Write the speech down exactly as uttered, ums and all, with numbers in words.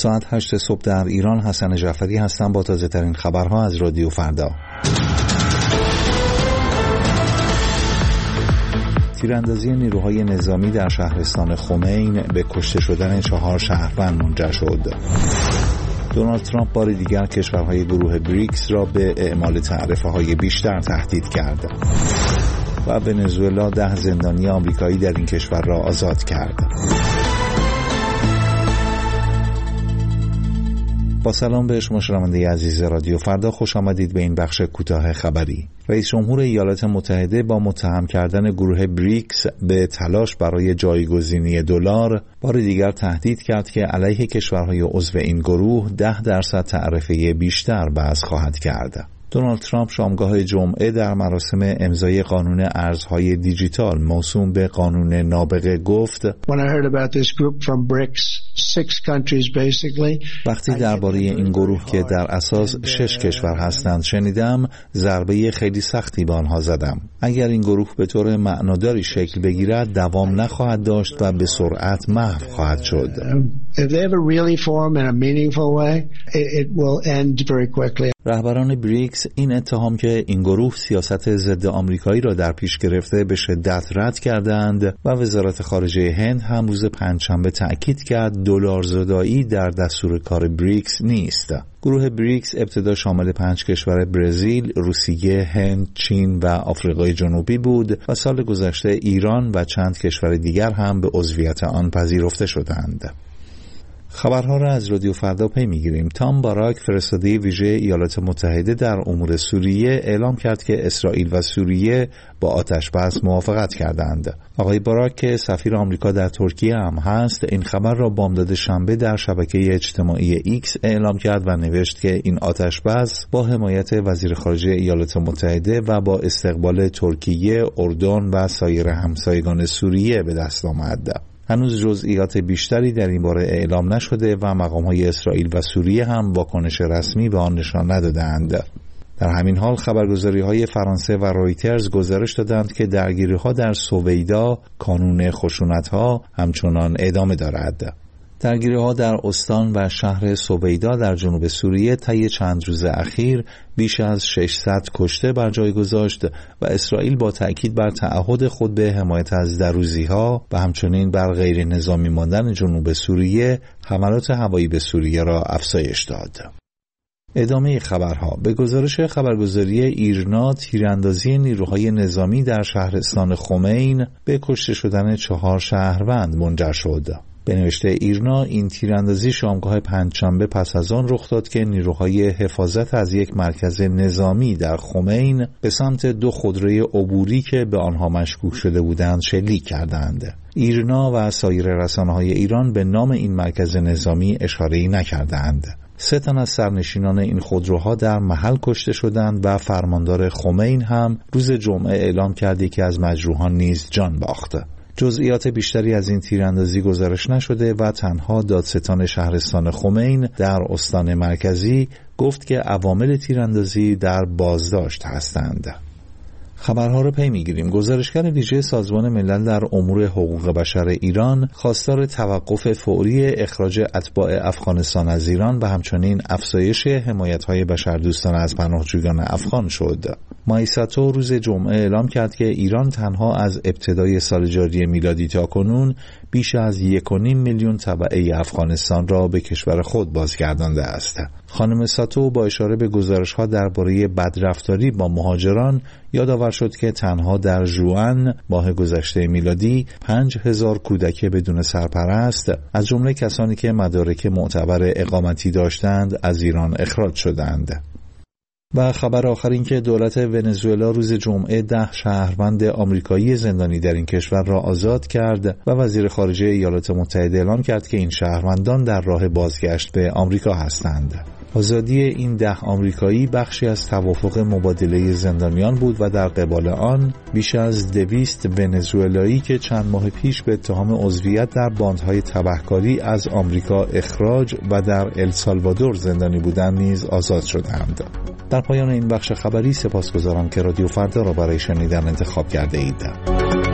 ساعت هشت صبح در ایران. حسن جعفری هستم با تازه ترین خبرها از رادیو فردا. تیراندازی نیروهای نظامی در شهرستان خمین به کشته شدن چهار شهروند منجر شد. دونالد ترامپ بار دیگر کشورهای گروه بریکس را به اعمال تعرفه‌های بیشتر تهدید کرد و ونزوئلا ده زندانی آمریکایی در این کشور را آزاد کرد. با سلام به شما شنونده عزیز رادیو فردا، خوش آمدید به این بخش کوتاه خبری. رئیس جمهور ایالات متحده با متهم کردن گروه بریکس به تلاش برای جایگزینی دلار بار دیگر تهدید کرد که علیه کشورهای عضو این گروه ده درصد تعرفه بیشتر وضع خواهد کرد. دونالد ترامپ شامگاه جمعه در مراسم امضای قانون ارزهای دیجیتال موسوم به قانون نابغه گفت: وقتی درباره این گروه که در اساس شش کشور هستند شنیدم، ضربه خیلی سختی به آنها زدم. اگر این گروه به طور معناداری شکل بگیرد دوام نخواهد داشت و به سرعت محو خواهد شد. رهبران بریکس این اتهام که این گروه سیاست ضد آمریکایی را در پیش گرفته به شدت رد کردند و وزارت خارجه هند هم روز پنجشنبه تأکید کرد دلارزدایی در دستور کار بریکس نیست. گروه بریکس ابتدا شامل پنج کشور برزیل، روسیه، هند، چین و آفریقای جنوبی بود و سال گذشته ایران و چند کشور دیگر هم به عضویت آن پذیرفته شدند. خبرها را از رادیو فردا پی میگیریم. تام باراک، فرستاده ویژه ایالات متحده در امور سوریه، اعلام کرد که اسرائیل و سوریه با آتش‌بس موافقت کردند. آقای باراک که سفیر آمریکا در ترکیه هم هست، این خبر را بامداد شنبه در شبکه اجتماعی ایکس اعلام کرد و نوشت که این آتش‌بس با حمایت وزیر خارجه ایالات متحده و با استقبال ترکیه، اردن و سایر همسایگان سوریه به دست آمد. هنوز جزئیات بیشتری در این باره اعلام نشده و مقام‌های اسرائیل و سوریه هم واکنش رسمی به آن نشان ندادند. در همین حال خبرگزاری‌های فرانسه و رویترز گزارش دادند که درگیری‌ها در سویدا، کانون خشونت‌ها، همچنان ادامه دارد. درگیری‌ها در استان و شهر سویدا در جنوب سوریه طی چند روز اخیر بیش از ششصد کشته بر جای گذاشت و اسرائیل با تأکید بر تعهد خود به حمایت از دروزی‌ها و همچنین بر غیر نظامی ماندن جنوب سوریه حملات هوایی به سوریه را افزایش داد. ادامه خبرها. به گزارش خبرگزاری ایرنا، تیراندازی نیروهای نظامی در شهرستان خمین به کشته شدن چهار شهروند منجر شد. به نوشته ایرنا، این تیراندازی شامگاه پنجشنبه پس از آن رخ داد که نیروهای حفاظت از یک مرکز نظامی در خمین به سمت دو خودروی عبوری که به آنها مشکوک شده بودند شلیک کردند. ایرنا و سایر رسانه‌های ایران به نام این مرکز نظامی اشاره‌ای نکردند. سه تن از سرنشینان این خودروها در محل کشته شدند و فرماندار خمین هم روز جمعه اعلام کرد که از مجروحان نیز جان باخت. جزئیات بیشتری از این تیراندازی گزارش نشده و تنها دادستان شهرستان خمین در استان مرکزی گفت که عوامل تیراندازی در بازداشت هستند. خبرها را پی میگیریم. گزارشگر ویژه سازمان ملل در امور حقوق بشر ایران خواستار توقف فوری اخراج اتباع افغانستان از ایران و همچنین افزایش حمایت‌های بشردوستانه از پناهجویان افغان شد. مایساتو روز جمعه اعلام کرد که ایران تنها از ابتدای سال جاری میلادی تا کنون بیش از یک و نیم میلیون تبعه افغانستان را به کشور خود بازگردانده است. خانم ساتو با اشاره به گزارش‌ها درباره بدرفتاری با مهاجران یادآور شد که تنها در ژوئن ماه گذشته میلادی پنج هزار کودک بدون سرپرست از جمله کسانی که مدارک معتبر اقامتی داشتند از ایران اخراج شدند. و خبر آخر این که دولت ونزوئلا روز جمعه ده شهروند آمریکایی زندانی در این کشور را آزاد کرد و وزیر خارجه ایالات متحده اعلام کرد که این شهروندان در راه بازگشت به آمریکا هستند. آزادی این ده آمریکایی بخشی از توافق مبادله زندانیان بود و در قبال آن بیش از دویست ونزوئلایی که چند ماه پیش به اتهام عضویت در باندهای تبهکاری از آمریکا اخراج و در السالوادور زندانی بودند نیز آزاد شدند. در پایان این بخش خبری سپاسگزارم که رادیو فردا را برای شنیدن انتخاب کرده اید.